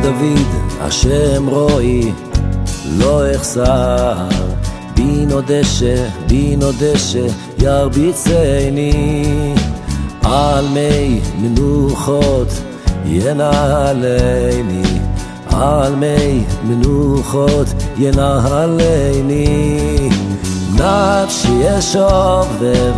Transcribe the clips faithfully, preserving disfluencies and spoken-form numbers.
לדוד, השם רואי, לא אחסר. בינו דשא, בינו דשא, ירביצני, על מי מנוחות ינהלני, על מי מנוחות ינהלני. נפשי ישובב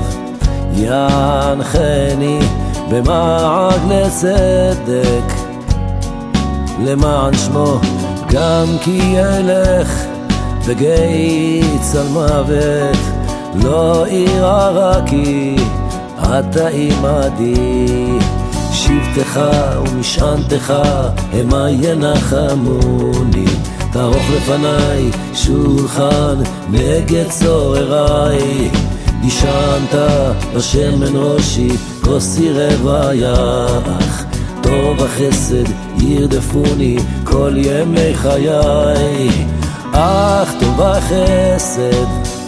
ינחני, במעג לצדק למען שמו, גם כי ילך בגיץ על מוות, לא אירא רע כי אתה עמדי. שבטך ומשענתך המה ינחמוני, תערוך לפניי שולחן נגד צורריי. נשענת בשמן ראשי, כוסי רווייך, טוב החסד ירדפוני כל ימי חיי. אך טוב החסד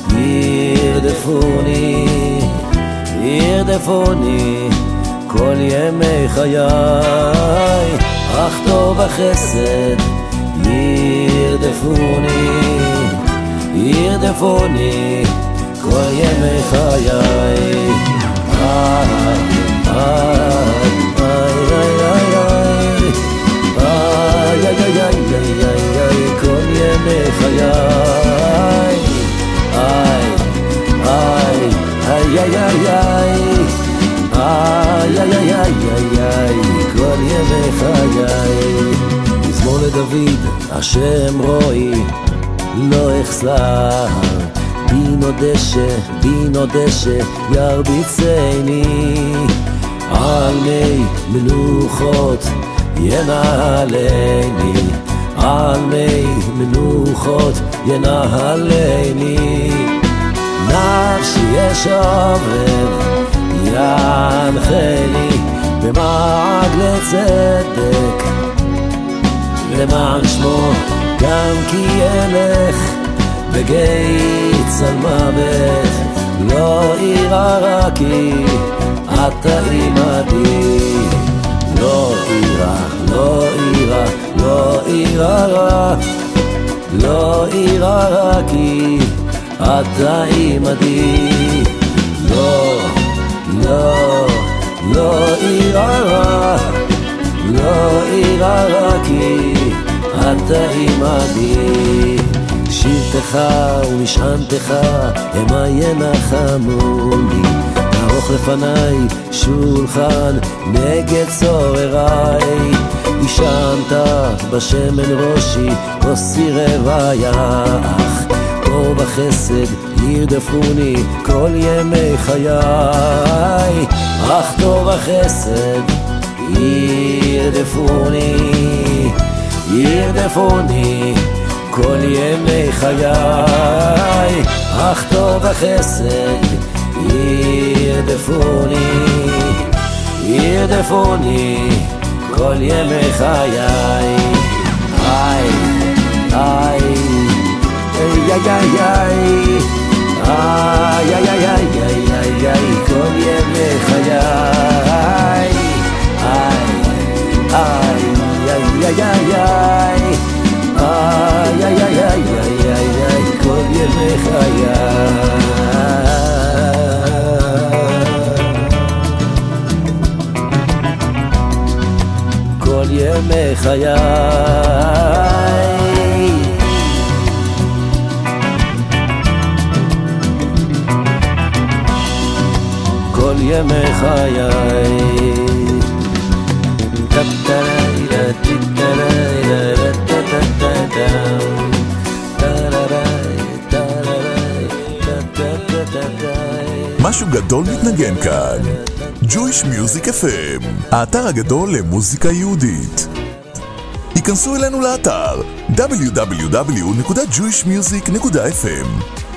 ירדפוני, ירדפוני כל ימי חיי. אך טוב החסד ירדפוני, ירדפוני כל ימי חיי. איי, איי, איי, איי, איי, איי, איי, איי, כל ימי חיי. איי, איי, איי, איי, איי, איי, איי, איי, איי, איי, כל ימי חיי. מזמור לדוד, השם רואי, לא אחסר. בינו דשא, בינו דשא, ירביצני, על מי מנוחות ינהלני, על מי מנוחות ינהלני. נפשי ישובב ינחני, במעג לצדק למען שמו, גם כי ילך בגיץ על מוות, לא אירא רע כי אתה עמדי. לא אירא, לא אירא, לא אירא רע, לא אירא רע כי אתה עמדי. לא, לא, לא אירא רע, לא אירא רע כי אתה עמדי. שבטך ומשענתך המה ינחמוני, תערוך לפניי שולחן נגד צורריי. נשענת בשמן ראשי, כוסי רווייך, טוב החסד ירדפוני כל ימי חיי. אך טוב החסד ירדפוני, ירדפוני כל ימי חיי. אך טוב החסד ירדפוני, ירדפוני כל ימי חיי. איי, איי, איי, איי, איי, איי, איי, איי, איי, איי, איי, כל ימי חיי. איי, איי, איי, איי, איי, איי, איי, איי, איי, איי, איי, איי, כל ימי חיי. כל ימי חיי. כל ימי חיי. משהו גדול מתנגן כאן. Jewish Music אף אם, האתר הגדול למוזיקה יהודית. היכנסו אלינו לאתר דאבליו דאבליו דאבליו נקודה ג'ויש מיוזיק נקודה אף אם.